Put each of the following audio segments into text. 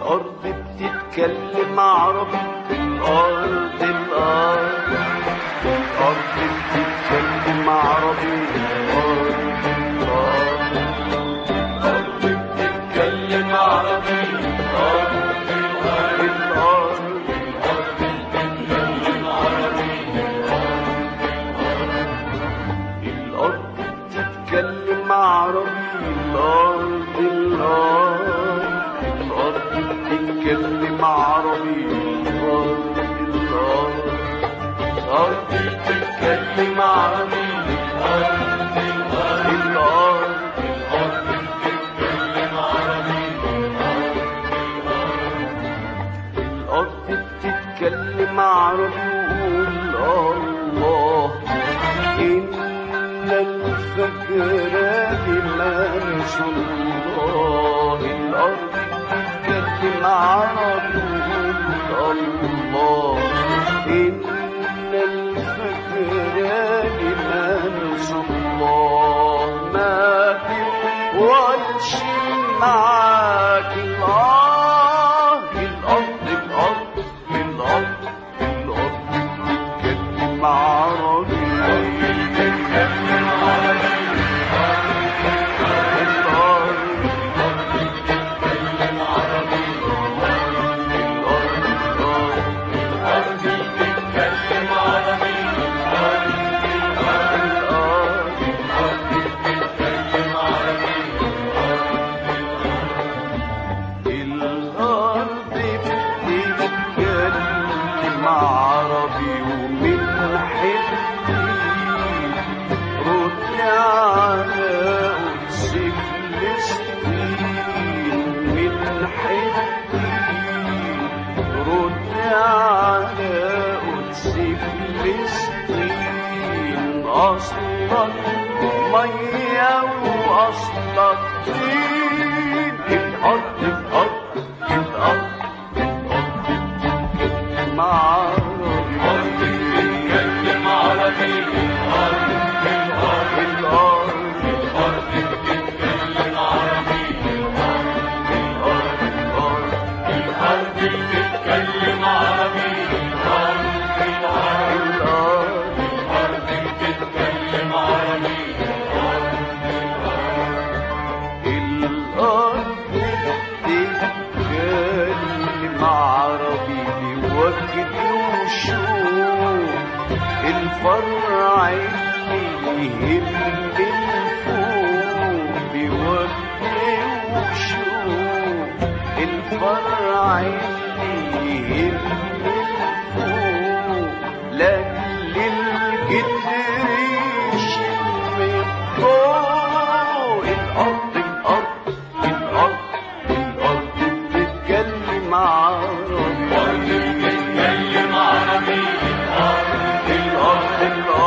الأرض بتتكلم عربي، الأرض الأرض بتتكلم عربي، الأرض بتتكلم عربي، الأرض بتتكلم عربي، الأرض بتتكلم عربي، الأرض بتتكلم عربي، الأرض بتتكلم عربي، الأرض بتتكلم عربي، وقول الله إن الفكر بمنش الله، الأرض بتتكلم عربي، وقول الله إن الفكر بمنش الله، ما تقولش معاك الله، الأرض بتتكلم عربي، عربي ومن حتي رد على قدس فلسطين، من حتي رد على قدس فلسطين، أصلك مية وأصلك طين، الأرض بتتكلم عربي، الأرض بتتكلم عربي، الأرض بتتكلم عربي، الأرض بتتكلم عربي، الأرض بتتكلم عربي، بوجد وشوف الفرع اللي يهم الفوق، بوجه وشوف الفرع اللي يهم الفوق، لاجل الجدر يشم فوق، الأرض بتتكلم عربي، بتتكلم عربي، الأرض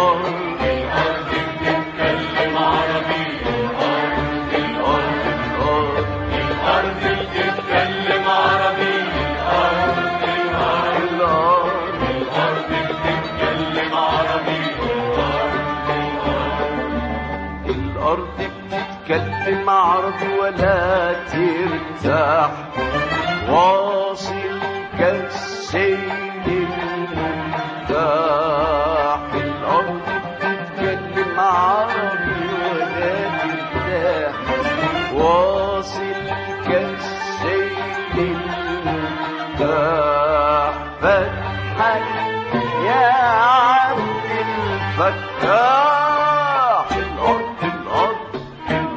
بتتكلم عربي، الأرض بتتكلم عربي، الأرض بتتكلم عربي، الأرض بتتكلم عربي ولا ترتاح، واصل كالسيل المرتاح، الأرض بتتكلم عربي ولا ترتاح، واصل كالسيل المرتاح، فتحك يا عبد الفتاح، الأرض بتتكلم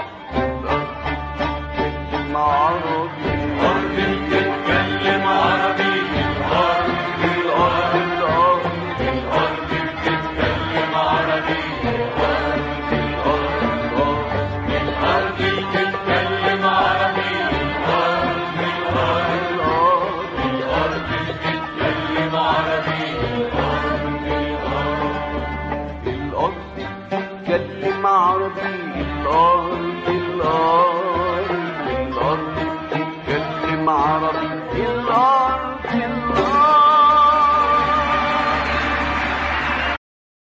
عربي، الأرض بتتكلم عربي، الأرض بتتكلم عربي، الأرض بتتكلم عربي، الأرض بتتكلم عربي، الأرض بتتكلم عربي،